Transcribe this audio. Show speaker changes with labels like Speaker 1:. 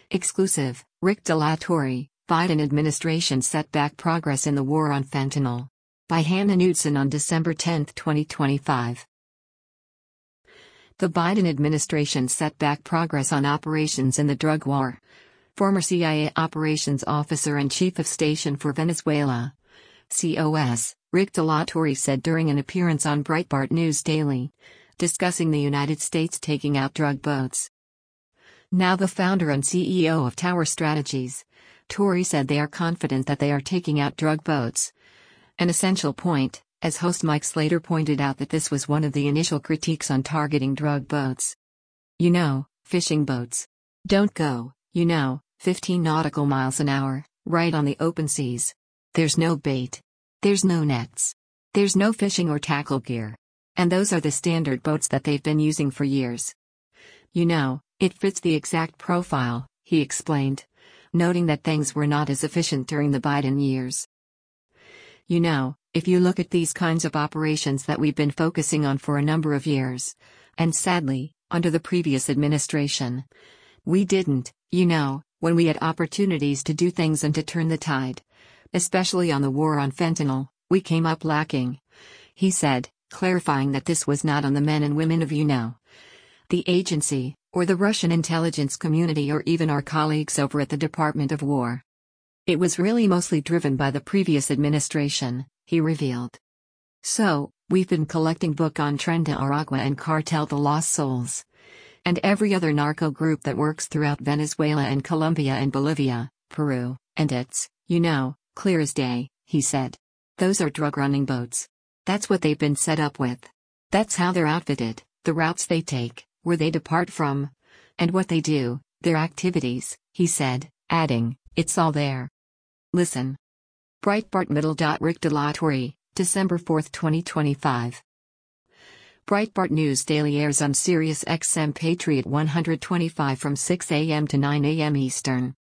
Speaker 1: Exclusive, Rick De La Torre, Biden administration set back progress in the war on fentanyl. By Hannah Knudsen on December 10, 2025. The Biden administration set back progress on operations in the drug war. Former CIA operations officer and chief of station for Venezuela, COS, Rick De La Torre said during an appearance on Breitbart News Daily, discussing the United States taking out drug boats. Now the founder and CEO of Tower Strategies, Torre said they are confident that they are taking out drug boats. An essential point, as host Mike Slater pointed out that this was one of the initial critiques on targeting drug boats. Fishing boats. Don't go, 15 nautical miles an hour, right on the open seas. There's no bait. There's no nets. There's no fishing or tackle gear. And those are the standard boats that they've been using for years. It fits the exact profile, he explained, noting that things were not as efficient during the Biden years. If you look at these kinds of operations that we've been focusing on for a number of years, and sadly, under the previous administration, we didn't, when we had opportunities to do things and to turn the tide. Especially on the war on fentanyl, we came up lacking, he said, clarifying that this was not on the men and women of the agency, or the Russian intelligence community or even our colleagues over at the Department of War. It was really mostly driven by the previous administration, he revealed. So, we've been collecting book on Tren de Aragua and Cartel de los Soles. And every other narco group that works throughout Venezuela and Colombia and Bolivia, Peru, and it's, clear as day, he said. Those are drug-running boats. That's what they've been set up with. That's how they're outfitted, the routes they take, where they depart from, and what they do, their activities, he said, adding, it's all there. Listen. Breitbart Middle. Rick De La Torre, December 4, 2025. Breitbart News Daily airs on Sirius XM Patriot 125 from 6 a.m. to 9 a.m. Eastern.